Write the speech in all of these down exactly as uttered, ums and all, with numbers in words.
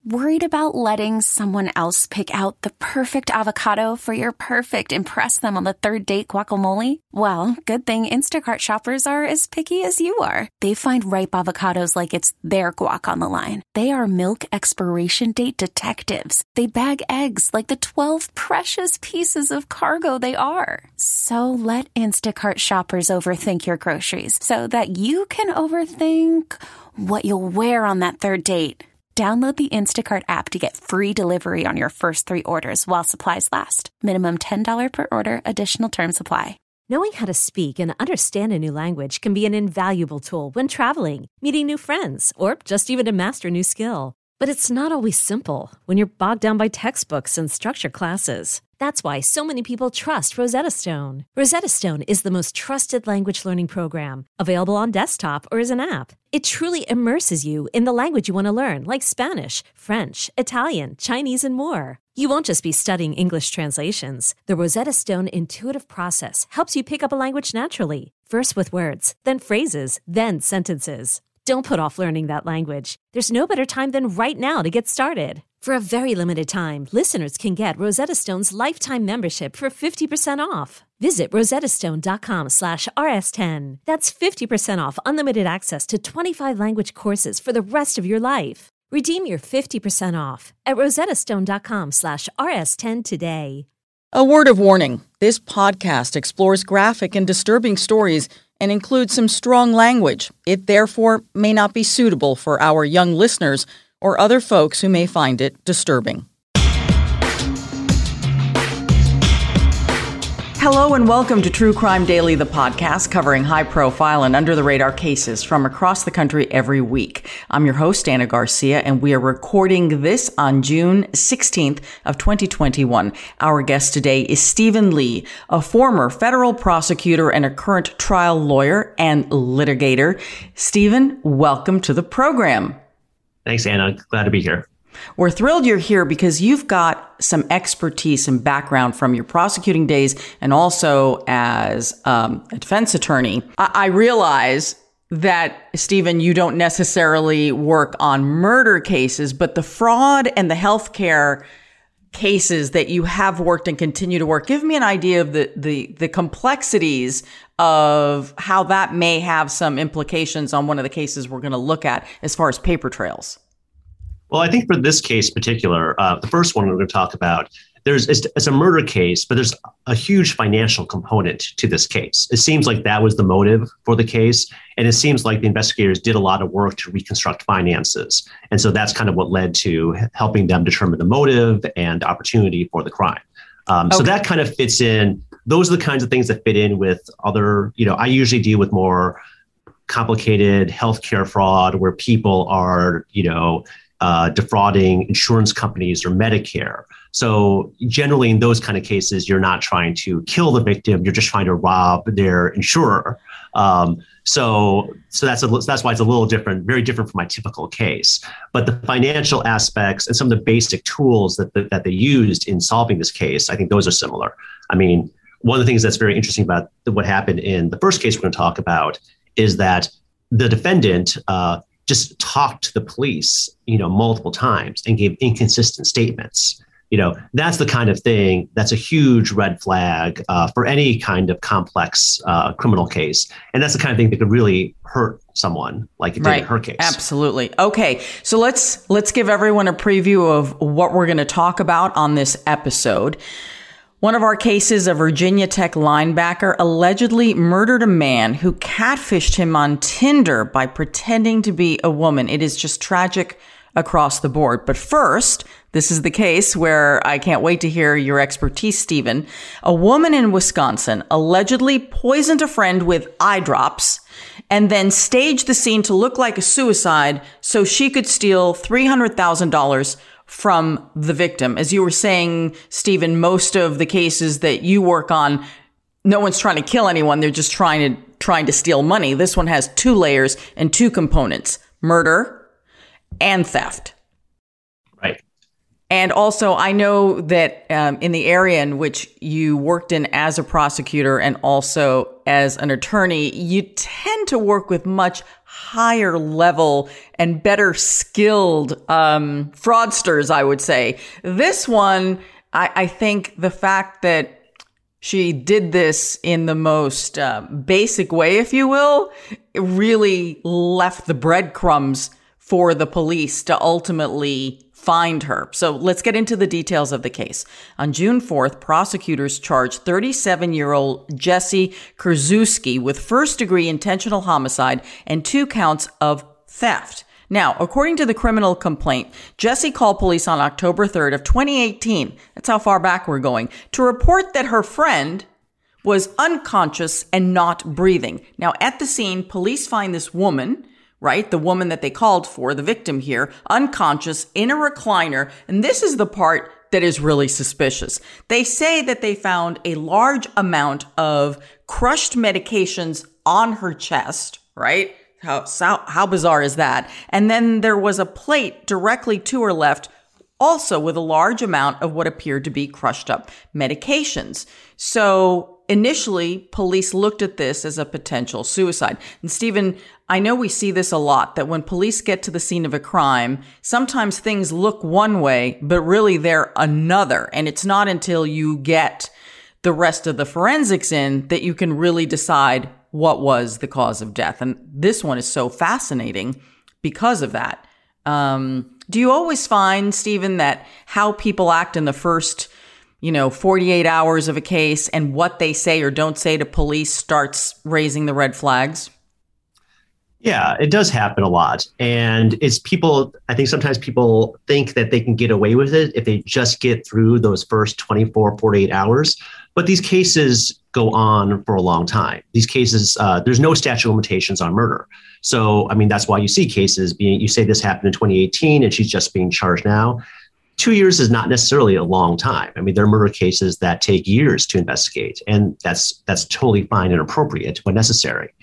Worried about letting someone else pick out the perfect avocado for your perfect impress them on the third date guacamole? Well, good thing Instacart shoppers are as picky as you are. They find ripe avocados like it's their guac on the line. They are milk expiration date detectives. They bag eggs like the twelve precious pieces of cargo they are. So let Instacart shoppers overthink your groceries so that you can overthink what you'll wear on that third date. Download the Instacart app to get free delivery on your first three orders while supplies last. Minimum ten dollars per order. Additional terms apply. Knowing how to speak and understand a new language can be an invaluable tool when traveling, meeting new friends, or just even to master a new skill. But it's not always simple when you're bogged down by textbooks and structured classes. That's why so many people trust Rosetta Stone. Rosetta Stone is the most trusted language learning program, available on desktop or as an app. It truly immerses you in the language you want to learn, like Spanish, French, Italian, Chinese, and more. You won't just be studying English translations. The Rosetta Stone intuitive process helps you pick up a language naturally, first with words, then phrases, then sentences. Don't put off learning that language. There's no better time than right now to get started. For a very limited time, listeners can get Rosetta Stone's lifetime membership for fifty percent off. Visit rosettastone.com slash rs10. That's fifty percent off unlimited access to twenty-five language courses for the rest of your life. Redeem your fifty percent off at rosettastone.com slash rs10 today. A word of warning. This podcast explores graphic and disturbing stories and includes some strong language. It therefore may not be suitable for our young listeners or other folks who may find it disturbing. Hello and welcome to True Crime Daily, the podcast covering high-profile and under-the-radar cases from across the country every week. I'm your host, Anna Garcia, and we are recording this on June sixteenth of twenty twenty-one. Our guest today is Stephen Lee, a former federal prosecutor and a current trial lawyer and litigator. Stephen, welcome to the program. Thanks, Anna. Glad to be here. We're thrilled you're here because you've got some expertise and background from your prosecuting days and also as um, a defense attorney. I, I realize that, Stephen, you don't necessarily work on murder cases, but the fraud and the healthcare cases that you have worked and continue to work, give me an idea of the, the, the complexities of how that may have some implications on one of the cases we're going to look at as far as paper trails. Well, I think for this case in particular, uh, the first one we're going to talk about, there's it's, it's a murder case, but there's a huge financial component to this case. It seems like that was the motive for the case. And it seems like the investigators did a lot of work to reconstruct finances. And so that's kind of what led to helping them determine the motive and opportunity for the crime. Um, okay. So that kind of fits in. Those are the kinds of things that fit in with other, you know, I usually deal with more complicated healthcare fraud where people are, you know, Uh, defrauding insurance companies or Medicare. So generally in those kind of cases, you're not trying to kill the victim. You're just trying to rob their insurer. Um, so so that's a, that's why it's a little different, very different from my typical case. But the financial aspects and some of the basic tools that, that, that they used in solving this case, I think those are similar. I mean, one of the things that's very interesting about what happened in the first case we're going to talk about is that the defendant uh, just talked to the police, you know, multiple times and gave inconsistent statements. You know, that's the kind of thing that's a huge red flag uh, for any kind of complex uh, criminal case. And that's the kind of thing that could really hurt someone like it did right. in her case. Absolutely. Okay. So let's let's give everyone a preview of what we're going to talk about on this episode. One of our cases, a Virginia Tech linebacker allegedly murdered a man who catfished him on Tinder by pretending to be a woman. It is just tragic across the board. But first, this is the case where I can't wait to hear your expertise, Stephen. A woman in Wisconsin allegedly poisoned a friend with eye drops and then staged the scene to look like a suicide so she could steal three hundred thousand dollars from the victim. As you were saying, Stephen, most of the cases that you work on, no one's trying to kill anyone. They're just trying to trying to steal money. This one has two layers and two components, murder and theft. Right. And also, I know that um, in the area in which you worked in as a prosecutor and also as an attorney, you tend to work with much higher level and better skilled um, fraudsters, I would say. This one, I, I think the fact that she did this in the most uh, basic way, if you will, it really left the breadcrumbs for the police to ultimately find her. So let's get into the details of the case. On June fourth, prosecutors charged thirty-seven-year-old Jesse Krasuski with first-degree intentional homicide and two counts of theft. Now, according to the criminal complaint, Jesse called police on October third of twenty eighteen, that's how far back we're going, to report that her friend was unconscious and not breathing. Now, at the scene, police find this woman, right? The woman that they called for, the victim here, unconscious in a recliner. And this is the part that is really suspicious. They say that they found a large amount of crushed medications on her chest, right? How, how, how bizarre is that? And then there was a plate directly to her left, also with a large amount of what appeared to be crushed up medications. So initially, police looked at this as a potential suicide. And Stephen, I know we see this a lot, that when police get to the scene of a crime, sometimes things look one way, but really they're another. And it's not until you get the rest of the forensics in that you can really decide what was the cause of death. And this one is so fascinating because of that. Um, do you always find, Stephen, that how people act in the first you know, forty-eight hours of a case and what they say or don't say to police starts raising the red flags? Yeah, it does happen a lot. And it's people, I think sometimes people think that they can get away with it if they just get through those first twenty-four, forty-eight hours. But these cases go on for a long time. These cases, uh, there's no statute of limitations on murder. So, I mean, that's why you see cases being, you say this happened in twenty eighteen and she's just being charged now. Two years is not necessarily a long time. I mean, there are murder cases that take years to investigate, and that's that's totally fine and appropriate when necessary.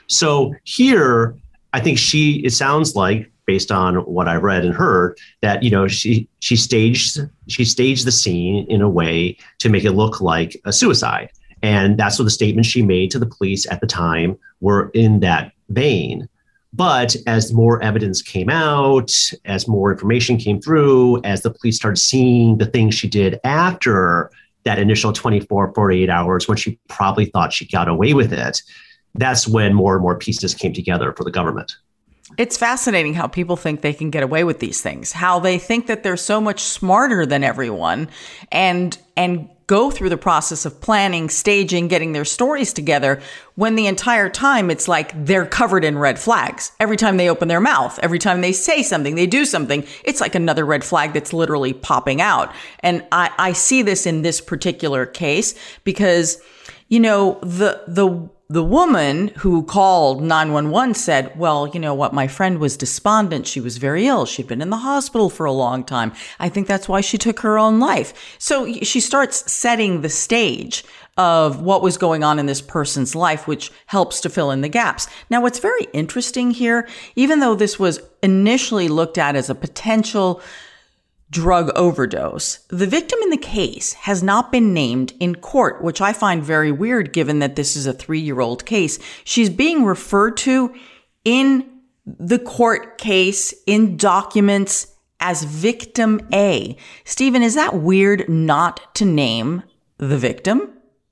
So here, I think she, it sounds like, based on what I read and heard, that, you know, she she staged she staged the scene in a way to make it look like a suicide. And that's what the statements she made to the police at the time were in that vein. But as more evidence came out, as more information came through, as the police started seeing the things she did after that initial twenty-four, forty-eight hours, when she probably thought she got away with it, that's when more and more pieces came together for the government. It's fascinating how people think they can get away with these things, how they think that they're so much smarter than everyone and and go through the process of planning, staging, getting their stories together, when the entire time it's like they're covered in red flags. Every time they open their mouth, every time they say something, they do something, it's like another red flag that's literally popping out. And I, I see this in this particular case because, you know, the the The woman who called nine one one said, well, you know what, my friend was despondent. She was very ill. She'd been in the hospital for a long time. I think that's why she took her own life. So she starts setting the stage of what was going on in this person's life, which helps to fill in the gaps. Now, what's very interesting here, even though this was initially looked at as a potential drug overdose, the victim in the case has not been named in court, which I find very weird given that this is a three-year-old case. She's being referred to in the court case, in documents, as victim A. Stephen, is that weird not to name the victim?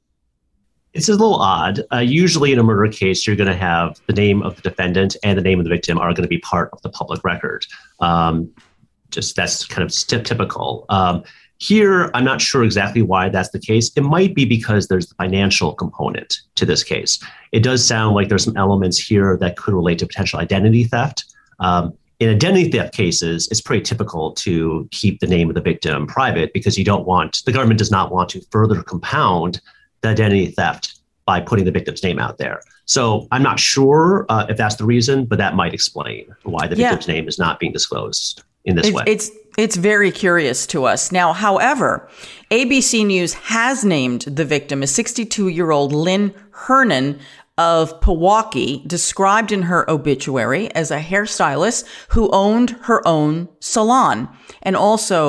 It's a little odd. Uh, usually in a murder case, you're going to have the name of the defendant and the name of the victim are going to be part of the public record. Um, Just that's kind of typical. Um, here, I'm not sure exactly why that's the case. It might be because there's the financial component to this case. It does sound like there's some elements here that could relate to potential identity theft. Um, in identity theft cases, it's pretty typical to keep the name of the victim private because you don't want, the government does not want to further compound the identity theft by putting the victim's name out there. So I'm not sure uh, if that's the reason, but that might explain why the victim's yeah. name is not being disclosed in this it's, way. It's it's very curious to us. Now, however, A B C News has named the victim as sixty-two-year-old Lynn Hernan of Pewaukee, described in her obituary as a hairstylist who owned her own salon. And also,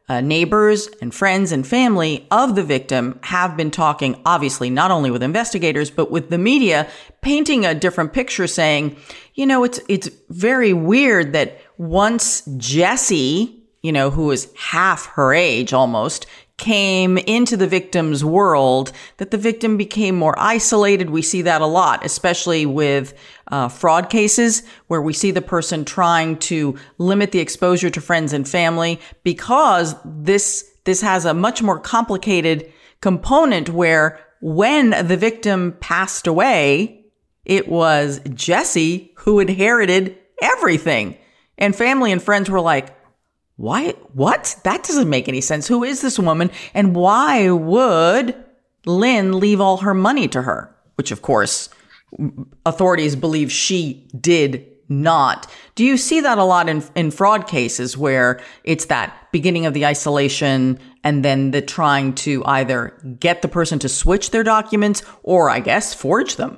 uh, neighbors and friends and family of the victim have been talking, obviously, not only with investigators, but with the media, painting a different picture, saying, you know, it's it's very weird that once Jessie, you know, who is half her age almost, came into the victim's world, that the victim became more isolated. We see that a lot, especially with uh, fraud cases, where we see the person trying to limit the exposure to friends and family, because this this has a much more complicated component where when the victim passed away, it was Jessie who inherited everything. And family and friends were like, why? What? That doesn't make any sense. Who is this woman? And why would Lynn leave all her money to her? Which, of course, authorities believe she did not. Do you see that a lot in, in fraud cases, where it's that beginning of the isolation and then the trying to either get the person to switch their documents or, I guess, forge them?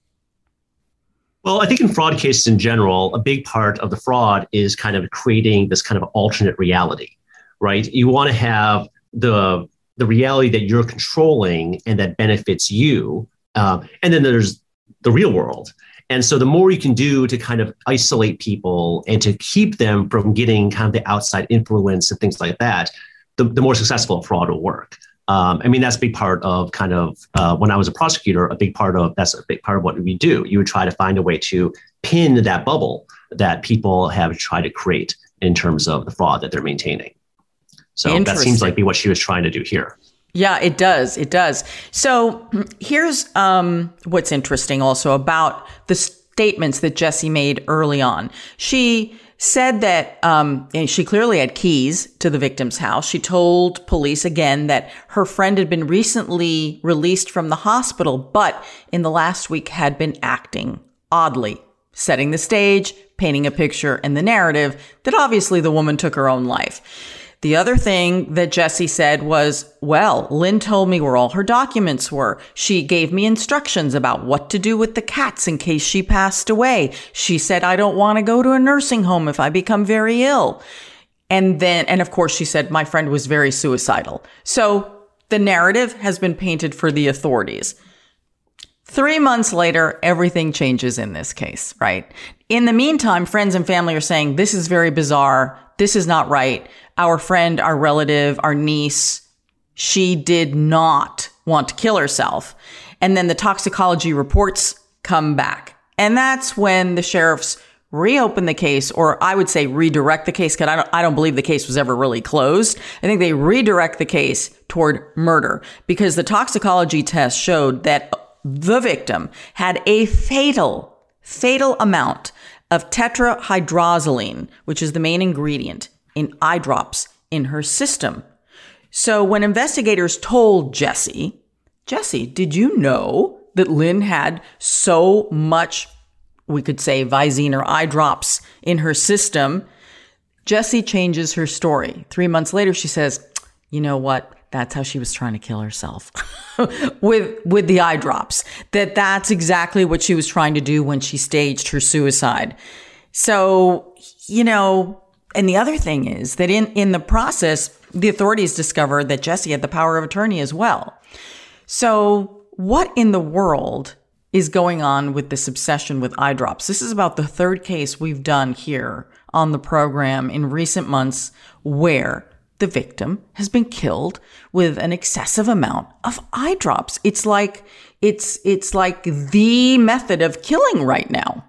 Well, I think in fraud cases in general, a big part of the fraud is kind of creating this kind of alternate reality, right? You want to have the the reality that you're controlling and that benefits you. Um, and then there's the real world. And so the more you can do to kind of isolate people and to keep them from getting kind of the outside influence and things like that, the, the more successful a fraud will work. Um, I mean, that's a big part of kind of uh, when I was a prosecutor, a big part of that's a big part of what we do. You would try to find a way to pin that bubble that people have tried to create in terms of the fraud that they're maintaining. So that seems like be what she was trying to do here. Yeah, it does. It does. So here's um, what's interesting also about the statements that Jessie made early on. She said that um, and she clearly had keys to the victim's house. She told police again that her friend had been recently released from the hospital, but in the last week had been acting oddly, setting the stage, painting a picture and the narrative that obviously the woman took her own life. The other thing that Jessie said was, well, Lynn told me where all her documents were. She gave me instructions about what to do with the cats in case she passed away. She said, I don't want to go to a nursing home if I become very ill. And then, and of course, she said, my friend was very suicidal. So the narrative has been painted for the authorities. Three months later, everything changes in this case, right? In the meantime, friends and family are saying, this is very bizarre. This is not right. Our friend, our relative, our niece, she did not want to kill herself. And then the toxicology reports come back. And that's when the sheriffs reopen the case, or I would say redirect the case, because I don't, I don't believe the case was ever really closed. I think they redirect the case toward murder, because the toxicology test showed that the victim had a fatal, fatal amount of tetrahydrozoline, which is the main ingredient in eye drops in her system. So when investigators told Jessie, Jessie, did you know that Lynn had so much, we could say, Visine or eye drops in her system? Jessie changes her story. Three months later, she says, you know what? That's how she was trying to kill herself with with the eye drops. That that's exactly what she was trying to do when she staged her suicide. So, you know, and the other thing is that in, in the process, the authorities discovered that Jessie had the power of attorney as well. So what in the world is going on with this obsession with eye drops? This is about the third case we've done here on the program in recent months where the victim has been killed with an excessive amount of eye drops. It's like it's it's like the method of killing right now.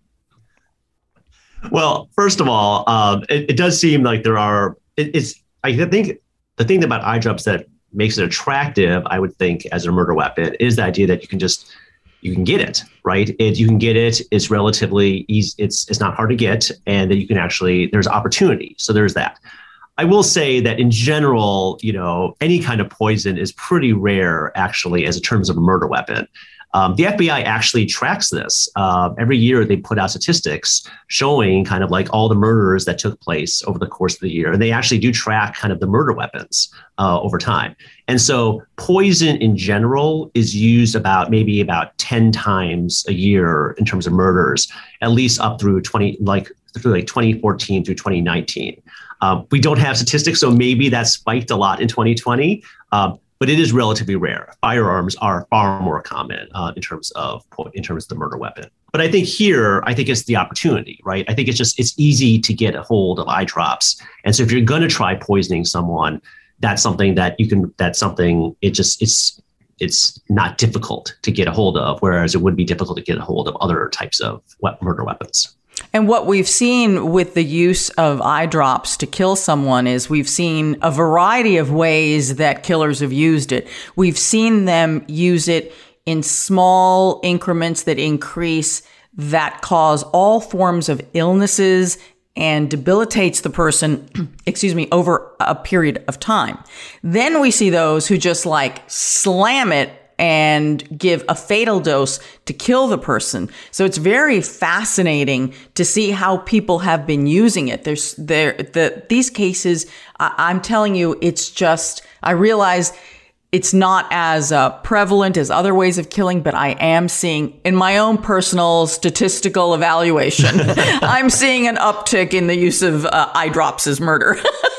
Well, first of all, um, it, it does seem like there are. It, it's I think the thing about eye drops that makes it attractive, I would think, as a murder weapon, is the idea that you can just you can get it, right? It, you can get it. It's relatively easy. It's it's not hard to get, and that you can actually there's opportunity. So there's that. I will say that in general, you know, any kind of poison is pretty rare, actually, as in terms of a murder weapon. Um, the F B I actually tracks this. Uh, every year they put out statistics showing kind of like all the murders that took place over the course of the year. And they actually do track kind of the murder weapons uh, over time. And so poison in general is used about maybe about ten times a year in terms of murders, at least up through twenty, like through like twenty fourteen through twenty nineteen. Um, we don't have statistics, so maybe that spiked a lot in twenty twenty. Um, But it is relatively rare. Firearms are far more common uh, in terms of in terms of the murder weapon. But I think here, I think it's the opportunity, right? I think it's just it's easy to get a hold of eye drops, and so if you're going to try poisoning someone, that's something that you can. That's something it just it's it's not difficult to get a hold of, whereas it would be difficult to get a hold of other types of murder weapons. And what we've seen with the use of eye drops to kill someone is we've seen a variety of ways that killers have used it. We've seen them use it in small increments that increase, that cause all forms of illnesses and debilitates the person, excuse me, over a period of time. Then we see those who just like slam it and give a fatal dose to kill the person. So it's very fascinating to see how people have been using it. There's there the these cases. I, I'm telling you, it's just. I realize it's not as uh, prevalent as other ways of killing, but I am seeing in my own personal statistical evaluation, I'm seeing an uptick in the use of uh, eye drops as murder.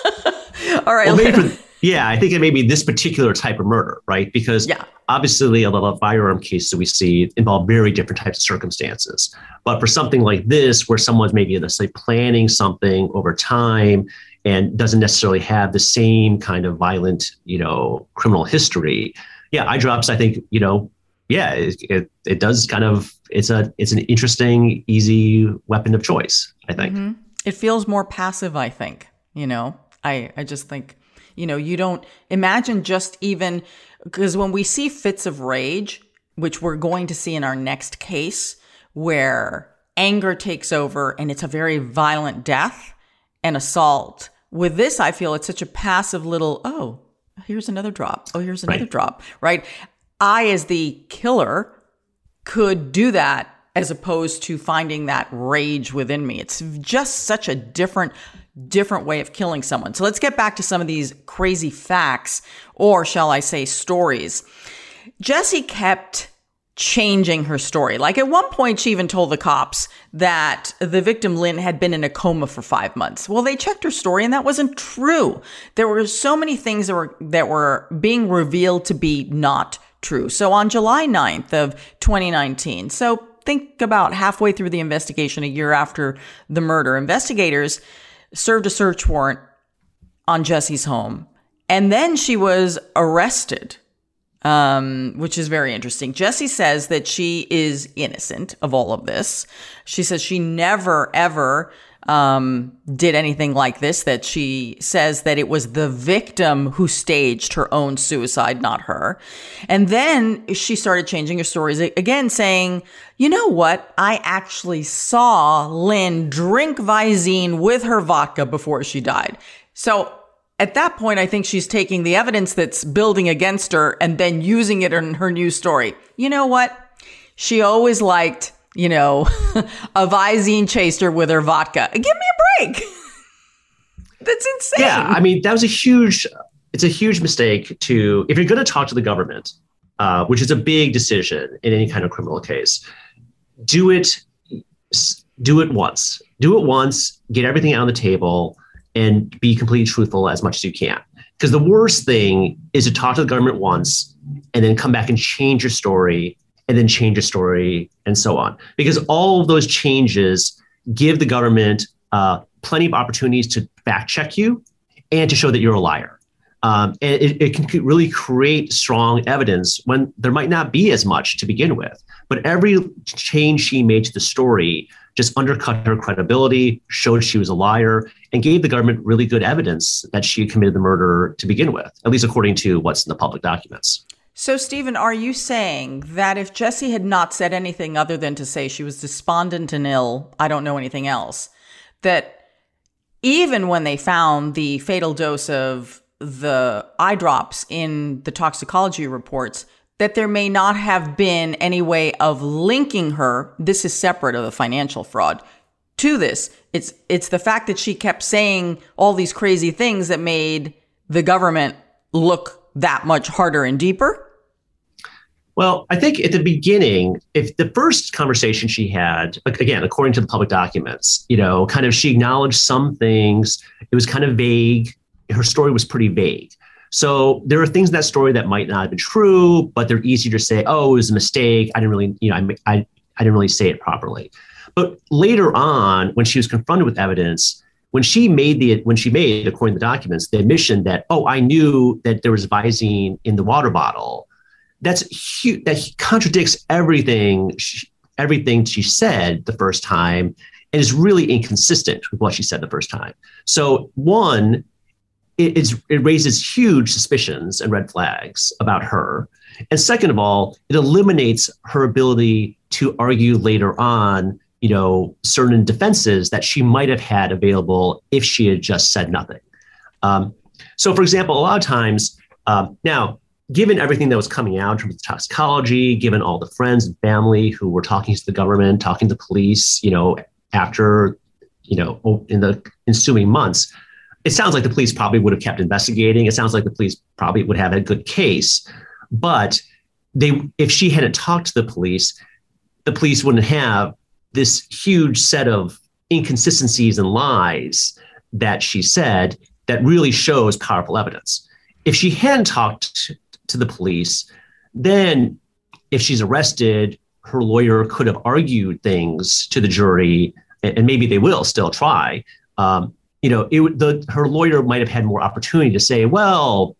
All right. Well, maybe for, yeah, I think it may be this particular type of murder, right? Because yeah. obviously a lot of firearm cases that we see involve very different types of circumstances. But for something like this, where someone's maybe, let's say, planning something over time and doesn't necessarily have the same kind of violent, you know, criminal history. Yeah, eye drops, I think, you know, yeah, it, it, it does kind of, it's a, it's an interesting, easy weapon of choice, I think. Mm-hmm. It feels more passive, I think, you know, I, I just think, you know, you don't imagine just even, because when we see fits of rage, which we're going to see in our next case, where anger takes over and it's a very violent death and assault. With this, I feel it's such a passive little, oh, here's another drop. Oh, here's another right. drop, right? I, as the killer, could do that as opposed to finding that rage within me. It's just such a different, different way of killing someone. So let's get back to some of these crazy facts, or shall I say stories. Jessie kept changing her story. Like at one point, she even told the cops that the victim, Lynn, had been in a coma for five months. Well, they checked her story and that wasn't true. There were so many things that were, that were being revealed to be not true. So on July ninth of twenty nineteen, so think about halfway through the investigation, a year after the murder, investigators served a search warrant on Jessie's home. And then she was arrested. Um, which is very interesting. Jessie says that she is innocent of all of this. She says she never, ever um, did anything like this, that she says that it was the victim who staged her own suicide, not her. And then she started changing her stories again, saying, you know what? I actually saw Lynn drink Visine with her vodka before she died. So at that point, I think she's taking the evidence that's building against her and then using it in her new story. You know what? She always liked, you know, a Visine chaser with her vodka. Give me a break. That's insane. Yeah, I mean, that was a huge, it's a huge mistake to, if you're going to talk to the government, uh, which is a big decision in any kind of criminal case, do it, do it once. Do it once, get everything out on the table, and be completely truthful as much as you can. Because the worst thing is to talk to the government once and then come back and change your story and then change your story and so on. Because all of those changes give the government uh, plenty of opportunities to fact check you and to show that you're a liar. Um, and it, it can really create strong evidence when there might not be as much to begin with. But every change she made to the story just undercut her credibility, showed she was a liar, and gave the government really good evidence that she had committed the murder to begin with, at least according to what's in the public documents. So, Stephen, are you saying that if Jessie had not said anything other than to say she was despondent and ill, I don't know anything else, that even when they found the fatal dose of the eye drops in the toxicology reports, that there may not have been any way of linking her, this is separate of the financial fraud, to this? It's it's the fact that she kept saying all these crazy things that made the government look that much harder and deeper? Well, I think at the beginning, if the first conversation she had, again, according to the public documents, you know, kind of she acknowledged some things. It was kind of vague. Her story was pretty vague. So there are things in that story that might not have been true, but they're easier to say, oh, it was a mistake. I didn't really, you know, I, I, I didn't really say it properly. But later on, when she was confronted with evidence, when she made the, when she made, according to the documents, the admission that, oh, I knew that there was Visine in the water bottle, that's huge. That contradicts everything, she, everything she said the first time, and is really inconsistent with what she said the first time. So one, it, it's, it raises huge suspicions and red flags about her. And second of all, it eliminates her ability to argue later on, you know, certain defenses that she might have had available if she had just said nothing. Um, so, for example, a lot of times um, now, given everything that was coming out in terms of toxicology, given all the friends and family who were talking to the government, talking to the police, you know, after, you know, in the ensuing months, it sounds like the police probably would have kept investigating. It sounds like the police probably would have a good case. But they, if she hadn't talked to the police, the police wouldn't have this huge set of inconsistencies and lies that she said that really shows powerful evidence. If she hadn't talked to the police, then if she's arrested, her lawyer could have argued things to the jury, and maybe they will still try. Um, you know, it, the, her lawyer might have had more opportunity to say, well,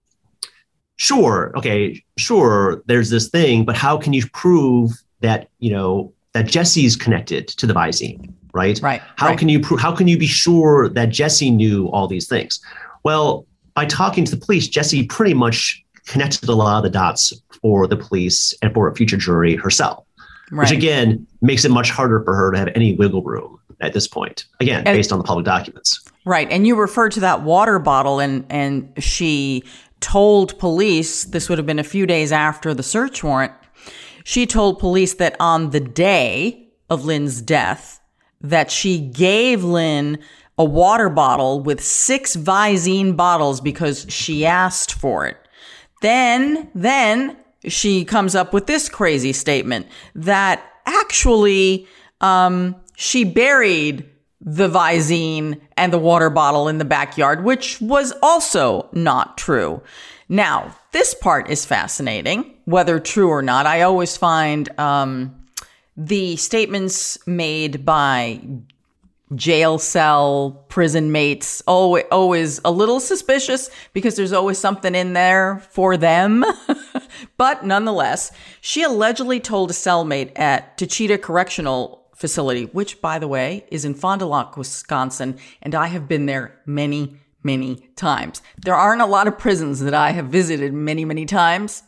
sure, okay, sure, there's this thing, but how can you prove that, you know, that Jesse's connected to the Visine, right? Right. How right. can you prove? How can you be sure that Jesse knew all these things? Well, by talking to the police, Jesse pretty much connected a lot of the dots for the police and for a future jury herself, right. Which again makes it much harder for her to have any wiggle room at this point. Again, and, based on the public documents. Right, and you referred to that water bottle, and and she told police, this would have been a few days after the search warrant, she told police that on the day of Lynn's death, that she gave Lynn a water bottle with six Visine bottles because she asked for it. Then, then she comes up with this crazy statement that actually um, she buried the Visine and the water bottle in the backyard, which was also not true. Now, this part is fascinating, whether true or not. I always find um, the statements made by jail cell prison mates always, always a little suspicious because there's always something in there for them. But nonetheless, she allegedly told a cellmate at Tachita Correctional Facility, which, by the way, is in Fond du Lac, Wisconsin, and I have been there many many times. There aren't a lot of prisons that I have visited many, many times.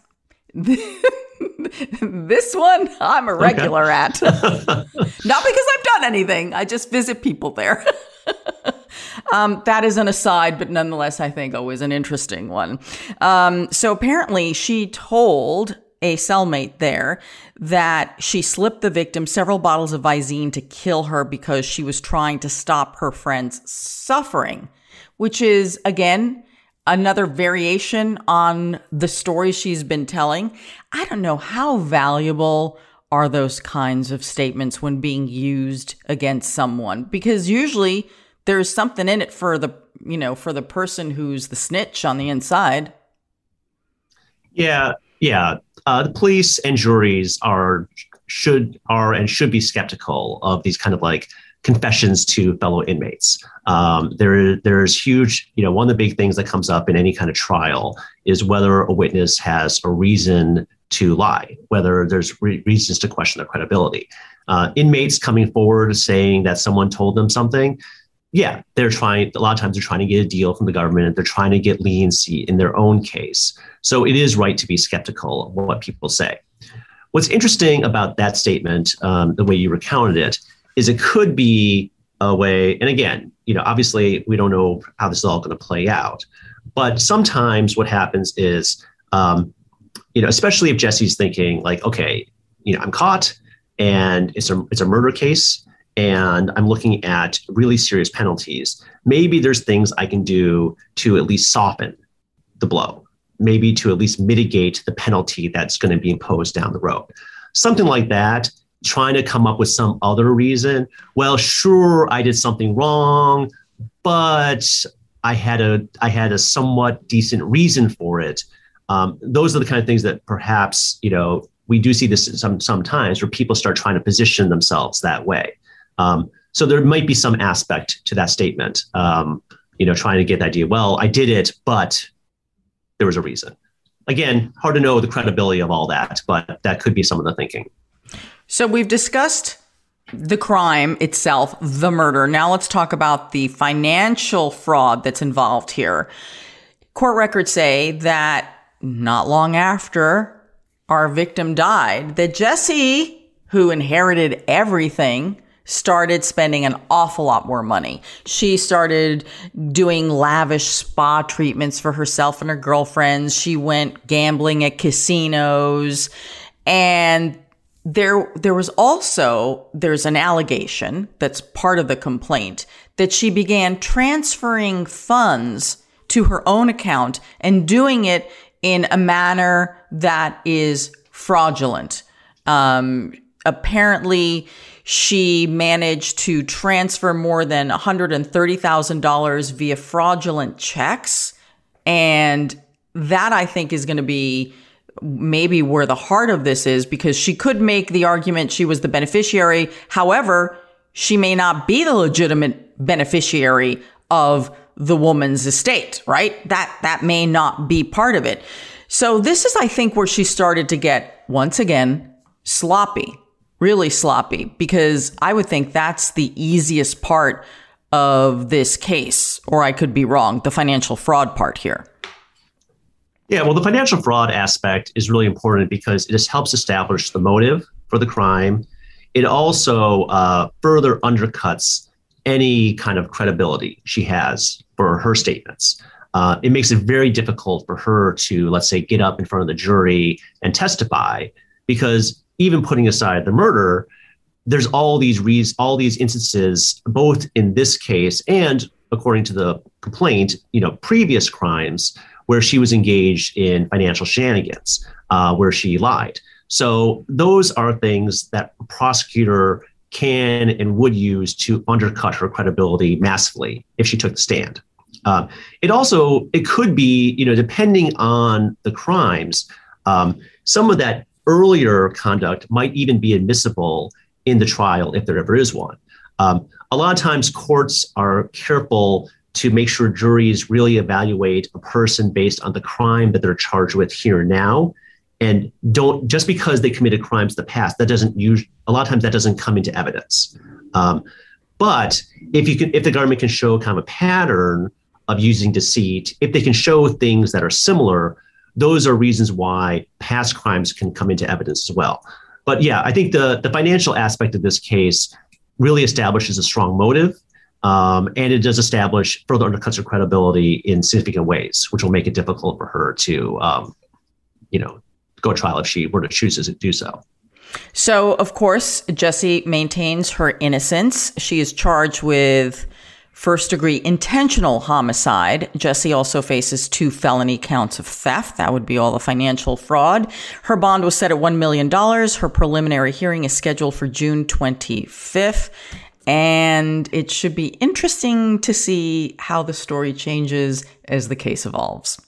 This one, I'm a regular okay. at. Not because I've done anything. I just visit people there. um, that is an aside, but nonetheless, I think always an interesting one. Um, so apparently she told a cellmate there that she slipped the victim several bottles of Visine to kill her because she was trying to stop her friend's suffering, which is, again, another variation on the story she's been telling. I don't know how valuable are those kinds of statements when being used against someone, because usually there's something in it for the, you know, for the person who's the snitch on the inside. Yeah, yeah. Uh, the police and juries are should are and should be skeptical of these kind of like confessions to fellow inmates. Um, there, there's huge, you know, one of the big things that comes up in any kind of trial is whether a witness has a reason to lie, whether there's re- reasons to question their credibility. Uh, inmates coming forward saying that someone told them something, yeah, they're trying, a lot of times they're trying to get a deal from the government. They're trying to get leniency in their own case. So it is right to be skeptical of what people say. What's interesting about that statement, um, the way you recounted it, is it could be a way, and again, you know, obviously we don't know how this is all going to play out, but sometimes what happens is, um, you know, especially if Jesse's thinking like, okay, you know, I'm caught and it's a, it's a murder case and I'm looking at really serious penalties. Maybe there's things I can do to at least soften the blow. maybe to at least mitigate the penalty that's going to be imposed down the road. Something like that, trying to come up with some other reason. Well, sure, I did something wrong, but I had a I had a somewhat decent reason for it. Um, those are the kind of things that perhaps, you know, we do see this some sometimes where people start trying to position themselves that way. Um, so there might be some aspect to that statement, um, you know, trying to get the idea, well, I did it, but there was a reason. Again, hard to know the credibility of all that, but that could be some of the thinking. So we've discussed the crime itself, the murder. Now let's talk about the financial fraud that's involved here. Court records say that not long after our victim died, that Jessie, who inherited everything, started spending an awful lot more money. She started doing lavish spa treatments for herself and her girlfriends. She went gambling at casinos. And there, there was also, there's an allegation that's part of the complaint that she began transferring funds to her own account and doing it in a manner that is fraudulent. Um, apparently, she managed to transfer more than one hundred thirty thousand dollars via fraudulent checks. And that, I think, is going to be maybe where the heart of this is, because she could make the argument she was the beneficiary. However, she may not be the legitimate beneficiary of the woman's estate, right? That, that may not be part of it. So this is, I think, where she started to get, once again, sloppy, really sloppy, because I would think that's the easiest part of this case, or I could be wrong, the financial fraud part here. Yeah, well, the financial fraud aspect is really important because it just helps establish the motive for the crime. It also uh, further undercuts any kind of credibility she has for her statements. Uh, it makes it very difficult for her to, let's say, get up in front of the jury and testify, because even putting aside the murder, there's all these reasons, all these instances, both in this case and, according to the complaint, you know, previous crimes where she was engaged in financial shenanigans, uh, where she lied. So those are things that a prosecutor can and would use to undercut her credibility massively if she took the stand. Uh, it also, it could be, you know, depending on the crimes, um, some of that earlier conduct might even be admissible in the trial if there ever is one. Um, a lot of times courts are careful to make sure juries really evaluate a person based on the crime that they're charged with here and now, and don't, just because they committed crimes in the past, that doesn't use, a lot of times that doesn't come into evidence. Um, but if you can, if the government can show kind of a pattern of using deceit, if they can show things that are similar, those are reasons why past crimes can come into evidence as well. But yeah, I think the, the financial aspect of this case really establishes a strong motive. Um, and it does establish further undercuts her credibility in significant ways, which will make it difficult for her to, um, you know, go to trial if she were to choose to do so. So, of course, Jessie maintains her innocence. She is charged with first-degree intentional homicide. Jessie also faces two felony counts of theft. That would be all the financial fraud. Her bond was set at one million dollars. Her preliminary hearing is scheduled for June twenty-fifth. And it should be interesting to see how the story changes as the case evolves.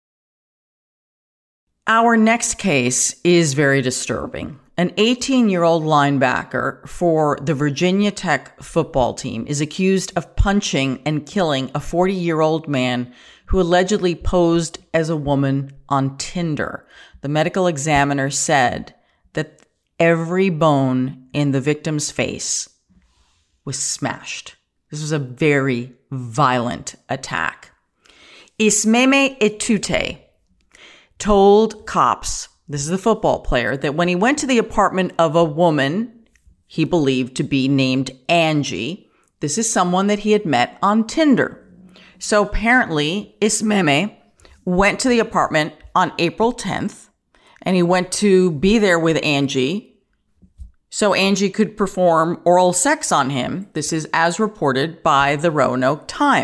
Our next case is very disturbing. An eighteen-year-old linebacker for the Virginia Tech football team is accused of punching and killing a forty-year-old man who allegedly posed as a woman on Tinder. The medical examiner said that every bone in the victim's face was smashed. This was a very violent attack. Ismeme Etute told cops, this is the football player, that when he went to the apartment of a woman he believed to be named Angie, this is someone that he had met on Tinder. So apparently Ismeme went to the apartment on April tenth, and he went to be there with Angie so Angie could perform oral sex on him. This is as reported by the Roanoke Times.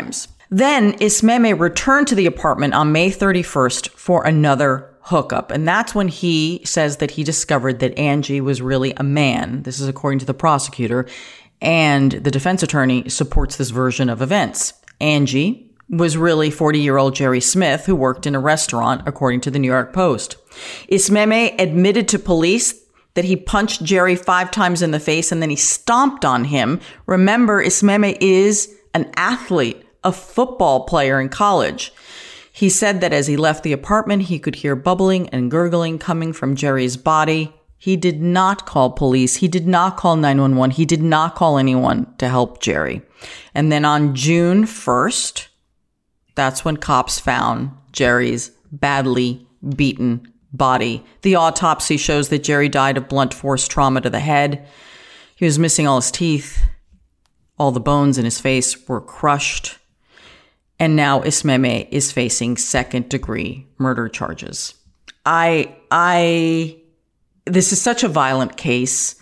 Then Ismeme returned to the apartment on May thirty-first for another hookup. And that's when he says that he discovered that Angie was really a man. This is according to the prosecutor. And the defense attorney supports this version of events. Angie was really forty-year-old Jerry Smith, who worked in a restaurant, according to the New York Post. Ismeme admitted to police that he punched Jerry five times in the face and then he stomped on him. Remember, Ismeme is an athlete, a football player in college. He said that as he left the apartment, he could hear bubbling and gurgling coming from Jerry's body. He did not call police. He did not call nine one one. He did not call anyone to help Jerry. And then on June first, that's when cops found Jerry's badly beaten body. The autopsy shows that Jerry died of blunt force trauma to the head. He was missing all his teeth. All the bones in his face were crushed. And now Ismeme is facing second degree murder charges. I, I, this is such a violent case.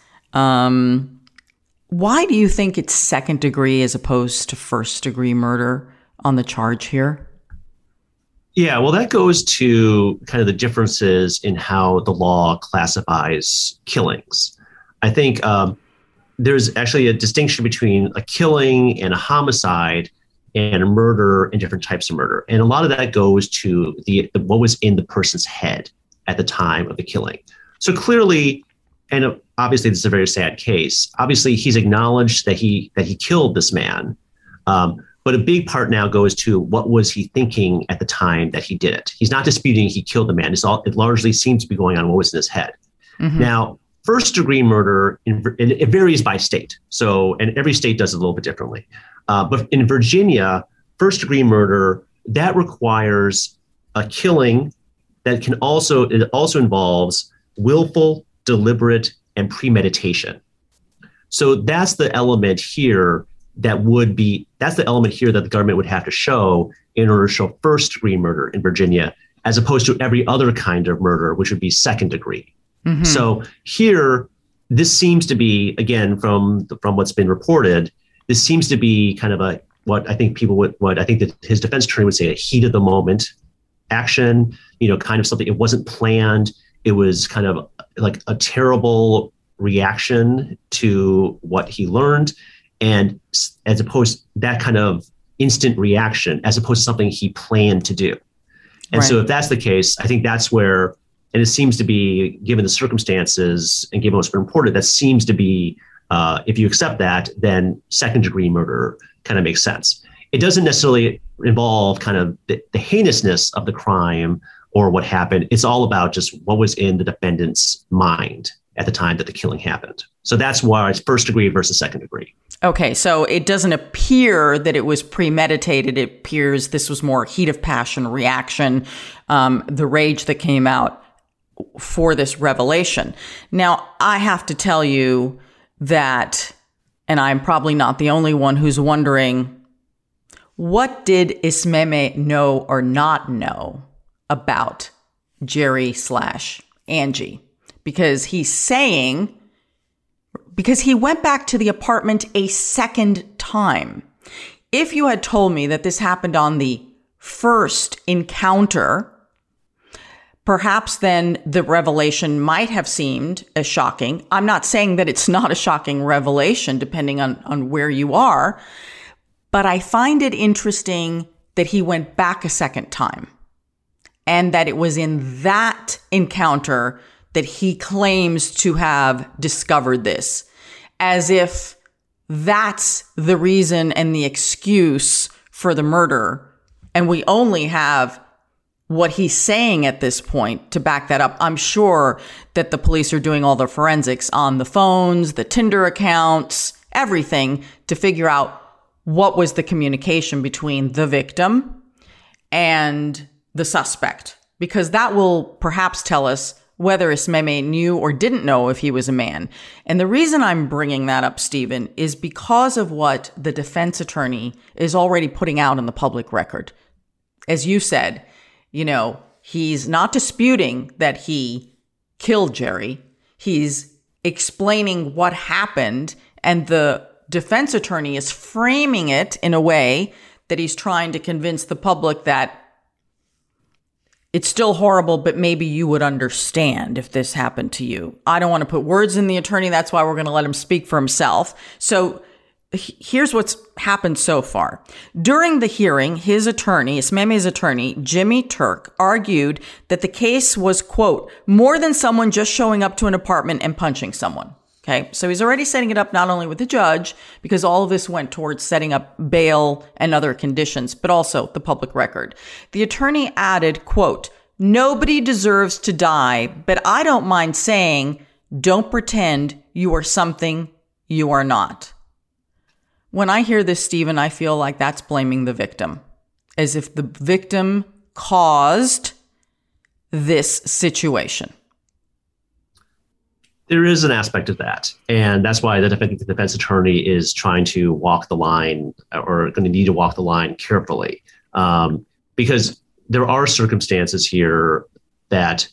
Um, why do you think it's second degree as opposed to first degree murder on the charge here? Yeah, well, that goes to kind of the differences in how the law classifies killings. I think um, there's actually a distinction between a killing and a homicide and a murder and different types of murder. And a lot of that goes to the, the what was in the person's head at the time of the killing. So clearly, and obviously this is a very sad case, obviously he's acknowledged that he that he killed this man. Um, but a big part now goes to what was he thinking at the time that he did it. He's not disputing he killed the man. It's all, it largely seems to be going on what was in his head. Mm-hmm. Now, first degree murder, in, it varies by state. So, and every state does it a little bit differently. Uh, but in Virginia, first degree murder, that requires a killing that can also, it also involves willful, deliberate, and premeditation. So that's the element here that would be, that's the element here that the government would have to show in order to show first degree murder in Virginia, as opposed to every other kind of murder, which would be second degree. Mm-hmm. So here, this seems to be, again, from the, from what's been reported, this seems to be kind of a, what I think people would, what I think that his defense attorney would say, a heat of the moment action, you know, kind of something, it wasn't planned. It was kind of like a terrible reaction to what he learned. And as opposed to that kind of instant reaction, as opposed to something he planned to do. And right. So if that's the case, I think that's where, and it seems to be, given the circumstances and given what's been reported, that seems to be, uh, if you accept that, then second degree murder kind of makes sense. It doesn't necessarily involve kind of the, the heinousness of the crime or what happened. It's all about just what was in the defendant's mind at the time that the killing happened. So that's why it's first degree versus second degree. Okay, so it doesn't appear that it was premeditated. It appears this was more heat of passion, reaction, um, the rage that came out for this revelation. Now, I have to tell you that, and I'm probably not the only one who's wondering, what did Ismeme know or not know about Jerry slash Angie? Because he's saying, because he went back to the apartment a second time. If you had told me that this happened on the first encounter, perhaps then the revelation might have seemed as shocking. I'm not saying that it's not a shocking revelation, depending on, on where you are, but I find it interesting that he went back a second time and that it was in that encounter that he claims to have discovered this, as if that's the reason and the excuse for the murder. And we only have what he's saying at this point to back that up. I'm sure that the police are doing all the forensics on the phones, the Tinder accounts, everything to figure out what was the communication between the victim and the suspect, because that will perhaps tell us whether Ismeme knew or didn't know if he was a man. And the reason I'm bringing that up, Stephen, is because of what the defense attorney is already putting out on the public record. As you said, you know, he's not disputing that he killed Jerry. He's explaining what happened, and the defense attorney is framing it in a way that he's trying to convince the public that it's still horrible, but maybe you would understand if this happened to you. I don't want to put words in the attorney. That's why we're going to let him speak for himself. So here's what's happened so far. During the hearing, his attorney, Ismeme's attorney, Jimmy Turk, argued that the case was, quote, more than someone just showing up to an apartment and punching someone. Okay, so he's already setting it up not only with the judge, because all of this went towards setting up bail and other conditions, but also the public record. The attorney added, quote, nobody deserves to die, but I don't mind saying, don't pretend you are something you are not. When I hear this, Stephen, I feel like that's blaming the victim, as if the victim caused this situation. There is an aspect of that. And that's why the defense, the defense attorney is trying to walk the line, or going to need to walk the line carefully. Um, because there are circumstances here that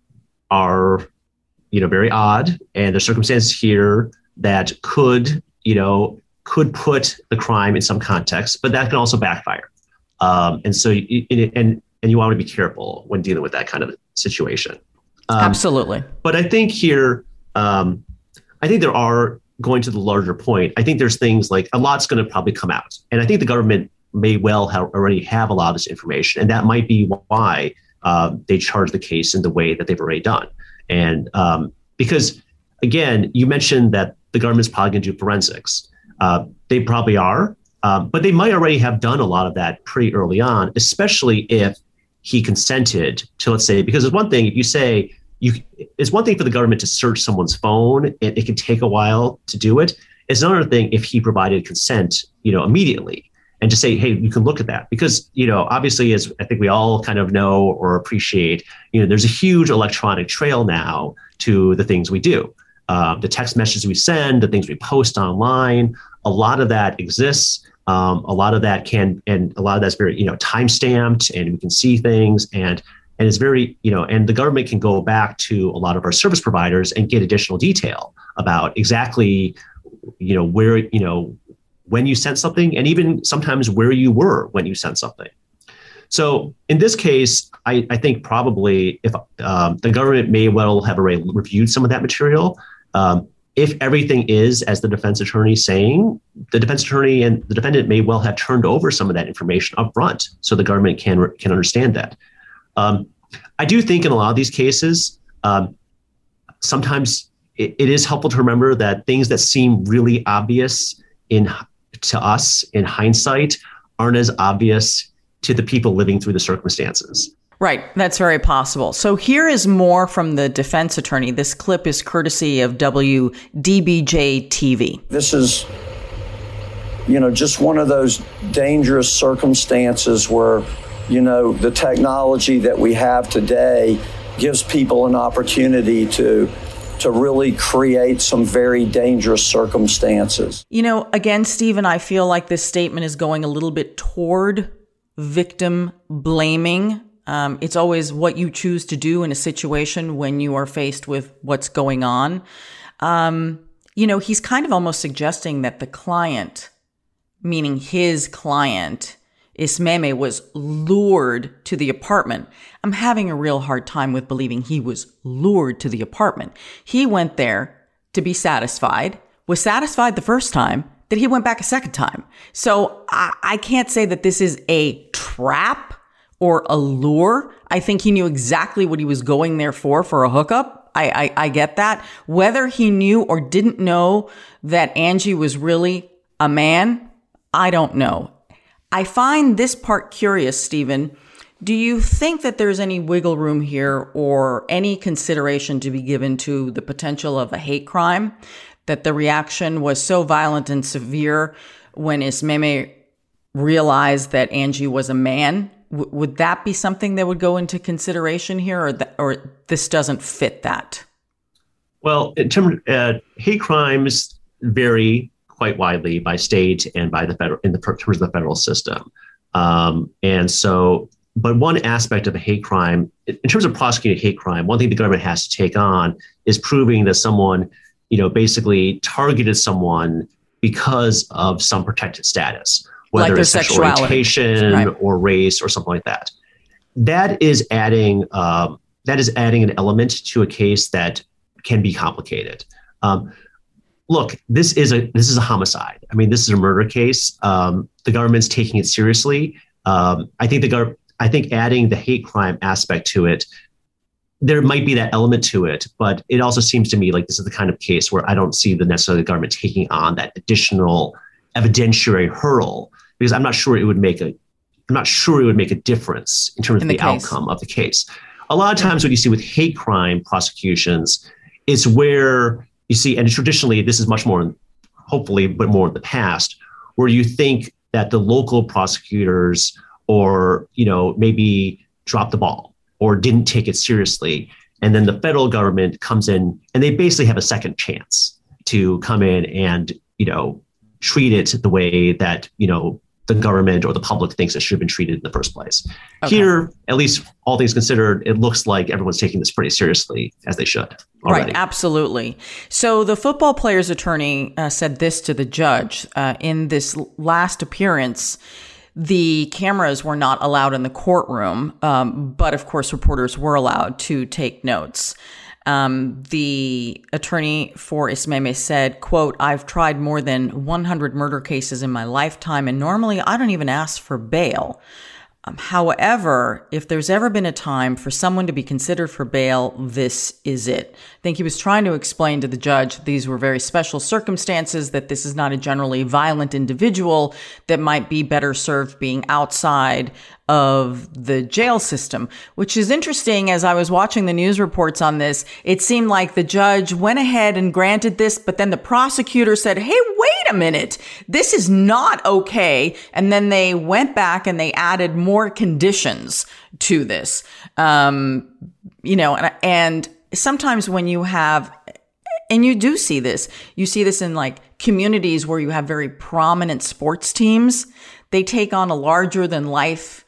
are, you know, very odd. And there's circumstances here that could, you know, could put the crime in some context, but that can also backfire. Um, and so, you, and, and you want to be careful when dealing with that kind of situation. Um, Absolutely. But I think here, Um, I think there are, going to the larger point, I think there's things like a lot's going to probably come out. And I think the government may well have already have a lot of this information. And that might be why uh, they charge the case in the way that they've already done. And um, because, again, you mentioned that the government's probably going to do forensics. Uh, they probably are, um, but they might already have done a lot of that pretty early on, especially if he consented to, let's say, because it's one thing if you say, You, it's one thing for the government to search someone's phone, and it can take a while to do it. It's another thing if he provided consent, you know, immediately, and to say, hey, you can look at that. Because, you know, obviously, as I think we all kind of know or appreciate, you know, there's a huge electronic trail now to the things we do. Uh, the text messages we send, the things we post online, a lot of that exists. Um, a lot of that can, and a lot of that's very, you know, time stamped, and we can see things. And And it's very, you know, and the government can go back to a lot of our service providers and get additional detail about exactly, you know, where, you know, when you sent something, and even sometimes where you were when you sent something. So in this case, I, I think probably if um, the government may well have already reviewed some of that material. Um, if everything is, as the defense attorney is saying, the defense attorney and the defendant may well have turned over some of that information up front so the government can can understand that. Um, I do think in a lot of these cases, um, sometimes it, it is helpful to remember that things that seem really obvious in to us in hindsight aren't as obvious to the people living through the circumstances. Right. That's very possible. So here is more from the defense attorney. This clip is courtesy of W D B J T V. This is, you know, just one of those dangerous circumstances where, you know, the technology that we have today gives people an opportunity to to really create some very dangerous circumstances. You know, again, Stephen, I feel like this statement is going a little bit toward victim blaming. Um, it's always what you choose to do in a situation when you are faced with what's going on. Um, you know, he's kind of almost suggesting that the client, meaning his client, Ismeme, was lured to the apartment. I'm having a real hard time with believing he was lured to the apartment. He went there to be satisfied, was satisfied the first time, that he went back a second time. So I, I can't say that this is a trap or a lure. I think he knew exactly what he was going there for, for a hookup. I, I, I get that. Whether he knew or didn't know that Angie was really a man, I don't know. I find this part curious, Stephen. Do you think that there's any wiggle room here or any consideration to be given to the potential of a hate crime? That the reaction was so violent and severe when Ismeme realized that Angie was a man? W- would that be something that would go into consideration here, or that, or this doesn't fit that? Well, in terms of uh, hate crimes vary quite widely by state and by the federal, in the terms of the federal system. Um, and so, but one aspect of a hate crime, in terms of prosecuting hate crime, one thing the government has to take on is proving that someone, you know, basically targeted someone because of some protected status, whether like it's sexual sexuality. orientation Right. or race or something like that. That is adding um, that is adding an element to a case that can be complicated. Um, look, this is a this is a homicide. I mean, this is a murder case. Um, the government's taking it seriously. Um, I think the gov- I think adding the hate crime aspect to it, there might be that element to it, but it also seems to me like this is the kind of case where I don't see the necessarily the government taking on that additional evidentiary hurdle, because I'm not sure it would make a, I'm not sure it would make a difference in terms In of the the, case. outcome of the case. A lot of times what you see with hate crime prosecutions is where you see, and traditionally this is much more, hopefully, but more in the past, where you think that the local prosecutors or, you know, maybe dropped the ball or didn't take it seriously. And then the federal government comes in and they basically have a second chance to come in and, you know, treat it the way that, you know, the government or the public thinks it should have been treated in the first place. Okay. Here, at least all things considered, it looks like everyone's taking this pretty seriously, as they should already. Right, absolutely. So the football player's attorney uh, said this to the judge uh, in this last appearance. The cameras were not allowed in the courtroom, um, but of course, reporters were allowed to take notes. Um, the attorney for Ismene said, quote, "I've tried more than one hundred murder cases in my lifetime, and normally I don't even ask for bail. Um, however, if there's ever been a time for someone to be considered for bail, this is it." I think he was trying to explain to the judge these were very special circumstances, that this is not a generally violent individual that might be better served being outside of the jail system, which is interesting. As I was watching the news reports on this, it seemed like the judge went ahead and granted this, but then the prosecutor said, hey, wait a minute, this is not okay. And then they went back and they added more conditions to this. Um, you know, and, and sometimes when you have, and you do see this, you see this in like communities where you have very prominent sports teams, they take on a larger than life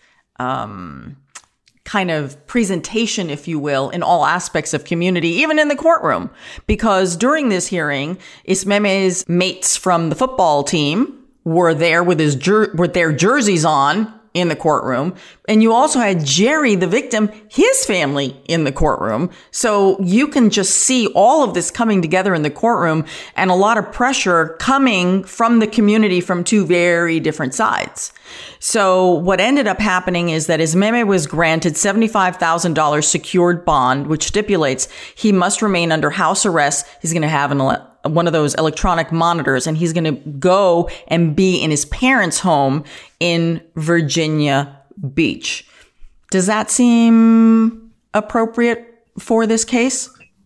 um, kind of presentation, if you will, in all aspects of community, even in the courtroom. Because during this hearing, Ismene's mates from the football team were there with his jer- with their jerseys on in the courtroom. And you also had Jerry, the victim, his family in the courtroom. So you can just see all of this coming together in the courtroom and a lot of pressure coming from the community from two very different sides. So what ended up happening is that Ismene was granted seventy-five thousand dollars secured bond, which stipulates he must remain under house arrest. He's going to have an ele- one of those electronic monitors, and he's going to go and be in his parents' home in Virginia Beach. Does that seem appropriate for this case?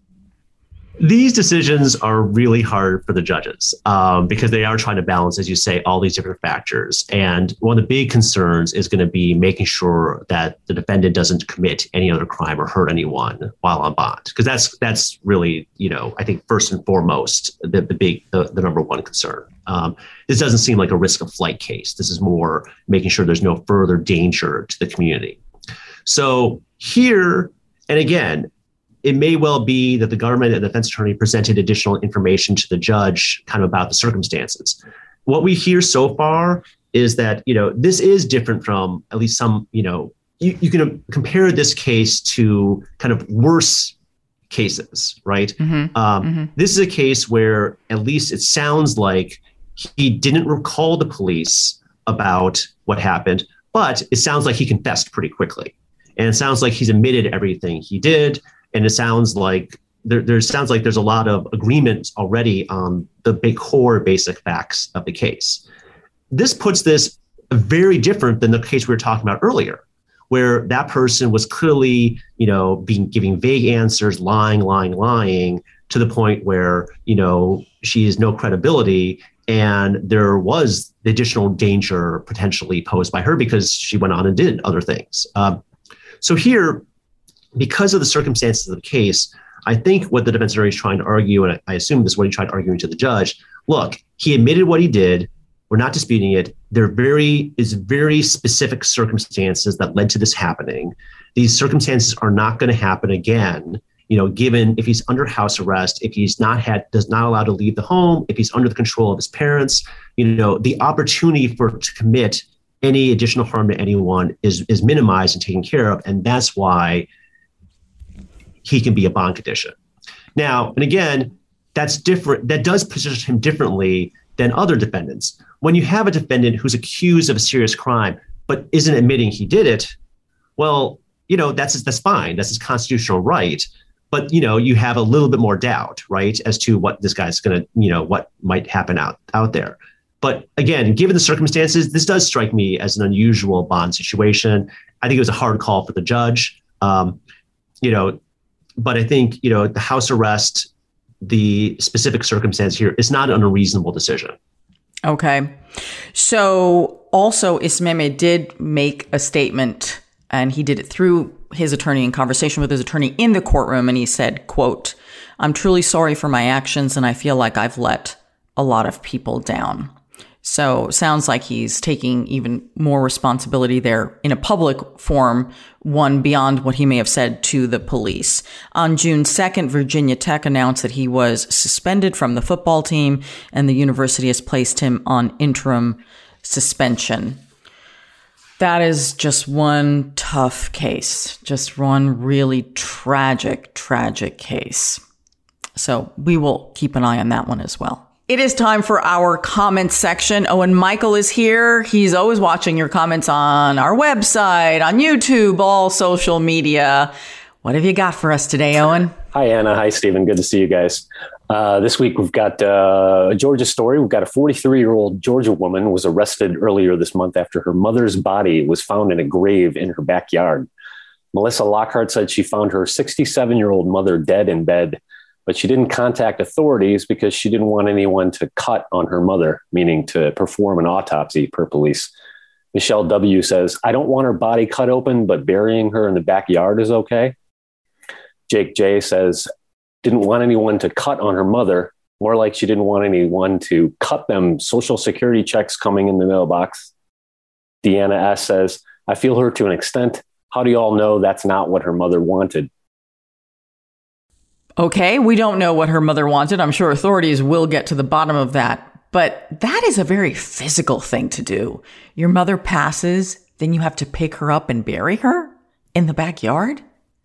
These decisions are really hard for the judges um, because they are trying to balance, as you say, all these different factors. And one of the big concerns is going to be making sure that the defendant doesn't commit any other crime or hurt anyone while on bond, because that's that's really, you know, I think first and foremost the, the big the, the number one concern. Um, this doesn't seem like a risk of flight case. This is more making sure there's no further danger to the community. So here, and again, it may well be that the government and the defense attorney presented additional information to the judge kind of about the circumstances. What we hear so far is that, you know, this is different from at least some, you know, you, you can compare this case to kind of worse cases, right? Mm-hmm. Um, mm-hmm. This is a case where at least it sounds like he didn't recall the police about what happened, but it sounds like he confessed pretty quickly. And it sounds like he's admitted everything he did. And it sounds like there, there sounds like there's a lot of agreement already on the big core basic facts of the case. This puts this very different than the case we were talking about earlier, where that person was clearly, you know, being giving vague answers, lying, lying, lying, to the point where, you know, she has no credibility. And there was the additional danger potentially posed by her because she went on and did other things. Um, so here, because of the circumstances of the case, I think what the defense attorney is trying to argue, and I assume this is what he tried arguing to the judge, look, he admitted what he did. We're not disputing it. There very is very specific circumstances that led to this happening. These circumstances are not going to happen again. you know, given if he's under house arrest, if he's not had, does not allowed to leave the home, if he's under the control of his parents, you know, the opportunity for to commit any additional harm to anyone is is minimized and taken care of. And that's why he can be a bond condition. Now, and again, that's different. That does position him differently than other defendants. When you have a defendant who's accused of a serious crime, but isn't admitting he did it, well, you know, that's that's fine. That's his constitutional right. But, you know, you have a little bit more doubt, right, as to what this guy's going to, you know, what might happen out, out there. But again, given the circumstances, this does strike me as an unusual bond situation. I think it was a hard call for the judge, um, you know, but I think, you know, the house arrest, the specific circumstance here is not an unreasonable decision. Okay. So also Ismene did make a statement, and he did it through his attorney in conversation with his attorney in the courtroom. And he said, quote, "I'm truly sorry for my actions, and I feel like I've let a lot of people down." So sounds like he's taking even more responsibility there in a public forum, one beyond what he may have said to the police. On June second, Virginia Tech announced that he was suspended from the football team, and the university has placed him on interim suspension. That is just one tough case, just one really tragic, tragic case. So we will keep an eye on that one as well. It is time for our comment section. Owen Michael is here. He's always watching your comments on our website, on YouTube, all social media. What have you got for us today, Owen? Hi, Anna. Hi, Stephen. Good to see you guys. Uh, this week, we've got uh, a Georgia story. We've got a forty-three-year-old Georgia woman was arrested earlier this month after her mother's body was found in a grave in her backyard. Melissa Lockhart said she found her sixty-seven-year-old mother dead in bed, but she didn't contact authorities because she didn't want anyone to cut on her mother, meaning to perform an autopsy per police. Michelle W. says, "I don't want her body cut open, but burying her in the backyard is okay." Jake J. says, "Didn't want anyone to cut on her mother, more like she didn't want anyone to cut them social security checks coming in the mailbox." Deanna S. says, "I feel her to an extent. How do you all know that's not what her mother wanted?" Okay, we don't know what her mother wanted. I'm sure authorities will get to the bottom of that. But that is a very physical thing to do. Your mother passes, then you have to pick her up and bury her in the backyard?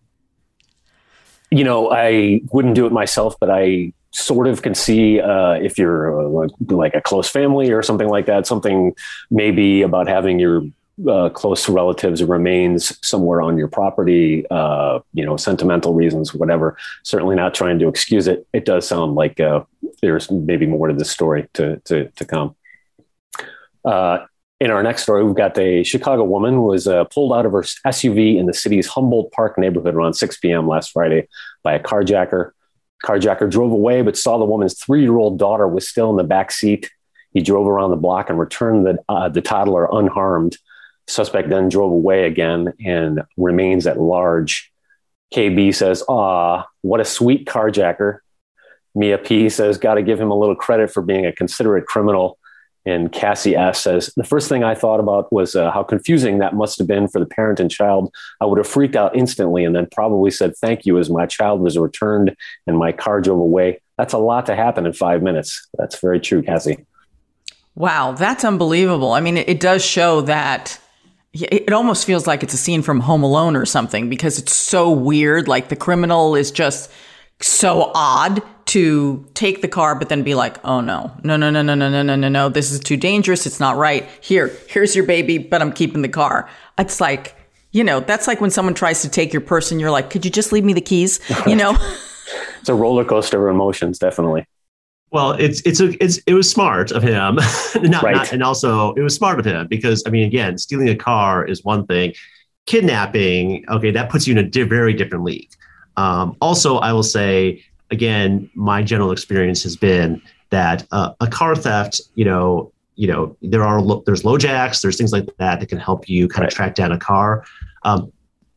You know, I wouldn't do it myself, but I sort of can see uh, if you're uh, like a close family or something like that, something maybe about having your uh, close relatives' remains somewhere on your property, uh, you know, sentimental reasons, whatever. Certainly not trying to excuse it. It does sound like uh, there's maybe more to this story to to, to come. Uh, in our next story, we've got a Chicago woman who was uh, pulled out of her S U V in the city's Humboldt Park neighborhood around six p.m. last Friday by a carjacker. Carjacker drove away, but saw the woman's three-year-old daughter was still in the back seat. He drove around the block and returned the, uh, the toddler unharmed. Suspect then drove away again and remains at large. K B says, "Aw, what a sweet carjacker." Mia P says, "Got to give him a little credit for being a considerate criminal." And Cassie S says, "The first thing I thought about was uh, how confusing that must have been for the parent and child. I would have freaked out instantly and then probably said thank you as my child was returned and my car drove away. That's a lot to happen in five minutes." That's very true, Cassie. Wow, that's unbelievable. I mean, it, it does show that it almost feels like it's a scene from Home Alone or something, because it's so weird. Like the criminal is just so odd to take the car, but then be like, oh no, no, no, no, no, no, no, no, no, no. This is too dangerous. It's not right. Here, here's your baby, but I'm keeping the car. It's like, you know, that's like when someone tries to take your purse and you're like, could you just leave me the keys? You know, it's a roller coaster of emotions. Definitely. Well, it's it's a it's it was smart of him, not, right. not, and also it was smart of him because I mean, again, stealing a car is one thing, kidnapping, okay, that puts you in a di- very different league. Um, also, I will say again, my general experience has been that uh, a car theft, you know, you know, there are lo- there's LoJacks, there's things like that that can help you kind of track down a car. Um,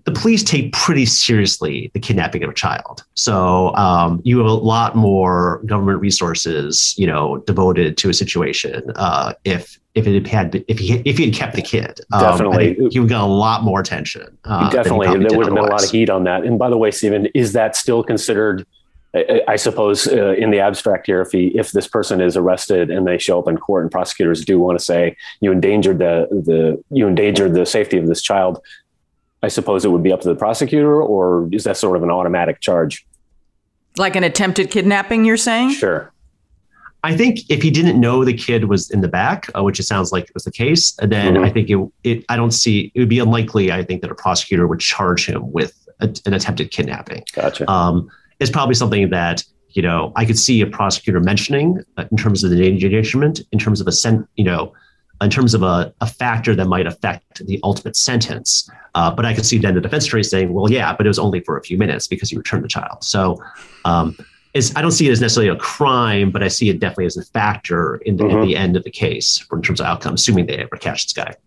the police take pretty seriously the kidnapping of a child. So um, you have a lot more government resources, you know, devoted to a situation uh, if if it had if he if he had kept the kid. Um, Definitely, he would got a lot more attention. Uh, Definitely, there would have been a lot of heat on that. And by the way, Stephen, is that still considered? I, I suppose uh, in the abstract here, if he if this person is arrested and they show up in court and prosecutors do want to say you endangered the the you endangered the safety of this child, I suppose it would be up to the prosecutor, or is that sort of an automatic charge? Like an attempted kidnapping, you're saying? Sure. I think if he didn't know the kid was in the back, uh, which it sounds like was the case, then mm-hmm. I think it, it, I don't see, it would be unlikely, I think, that a prosecutor would charge him with a, an attempted kidnapping. Gotcha. Um, it's probably something that, you know, I could see a prosecutor mentioning uh, in terms of the endangerment, in terms of a, sen- you know, in terms of a, a factor that might affect the ultimate sentence. Uh, but I could see then the defense attorney saying, well, yeah, but it was only for a few minutes because you returned the child. So um, it's, I don't see it as necessarily a crime, but I see it definitely as a factor in the, mm-hmm. at the end of the case for, in terms of outcome, assuming they ever catch this guy.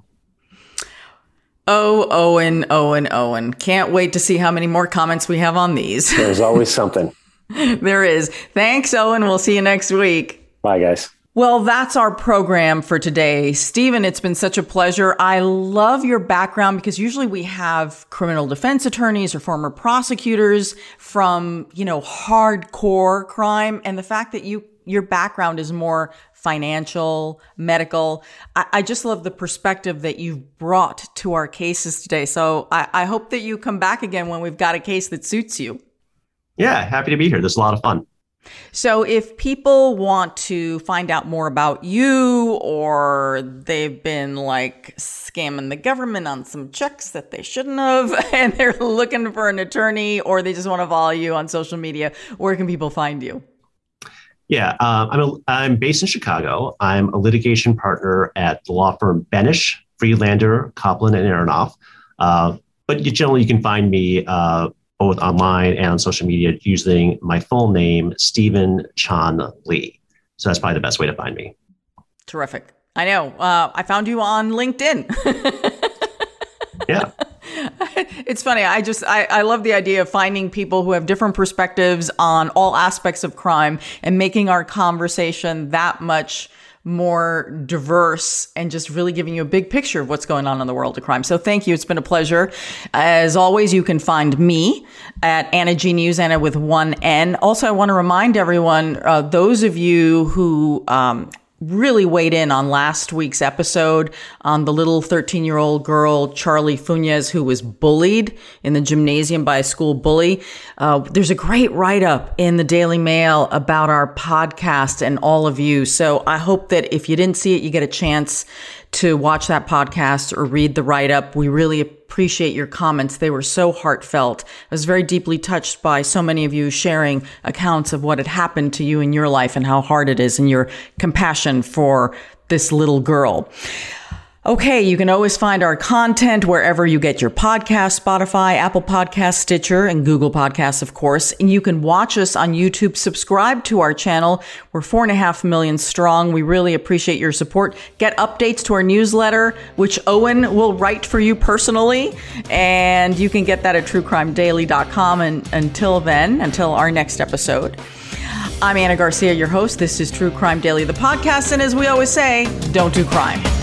Oh, Owen, Owen, Owen. Can't wait to see how many more comments we have on these. There's always something. There is. Thanks, Owen. We'll see you next week. Bye, guys. Well, that's our program for today. Stephen, it's been such a pleasure. I love your background because usually we have criminal defense attorneys or former prosecutors from, you know, hardcore crime. And the fact that you your background is more financial, medical. I, I just love the perspective that you've brought to our cases today. So I, I hope that you come back again when we've got a case that suits you. Yeah, happy to be here. This is a lot of fun. So if people want to find out more about you, or they've been like scamming the government on some checks that they shouldn't have, and they're looking for an attorney, or they just want to follow you on social media, where can people find you? Yeah, uh, I'm a, I'm based in Chicago. I'm a litigation partner at the law firm Benish, Friedlander, Copland, and Aronoff. Uh, but you, generally, you can find me uh, both online and on social media using my full name, Stephen Chan Lee. So that's probably the best way to find me. Terrific. I know. Uh, I found you on LinkedIn. Yeah. It's funny. I just, I, I love the idea of finding people who have different perspectives on all aspects of crime and making our conversation that much more diverse and just really giving you a big picture of what's going on in the world of crime. So thank you. It's been a pleasure. As always, you can find me at Anna G News, Anna with one N. Also, I want to remind everyone, uh, those of you who, um, really weighed in on last week's episode on the little thirteen-year-old girl, Charlie Funes, who was bullied in the gymnasium by a school bully. Uh, there's a great write-up in the Daily Mail about our podcast and all of you. So I hope that if you didn't see it, you get a chance to watch that podcast or read the write-up. We really appreciate your comments. They were so heartfelt. I was very deeply touched by so many of you sharing accounts of what had happened to you in your life and how hard it is, and your compassion for this little girl. Okay, you can always find our content wherever you get your podcasts, Spotify, Apple Podcasts, Stitcher, and Google Podcasts, of course. And you can watch us on YouTube. Subscribe to our channel. We're four and a half million strong. We really appreciate your support. Get updates to our newsletter, which Owen will write for you personally. And you can get that at true crime daily dot com. And until then, until our next episode, I'm Anna Garcia, your host. This is True Crime Daily, the podcast. And as we always say, don't do crime.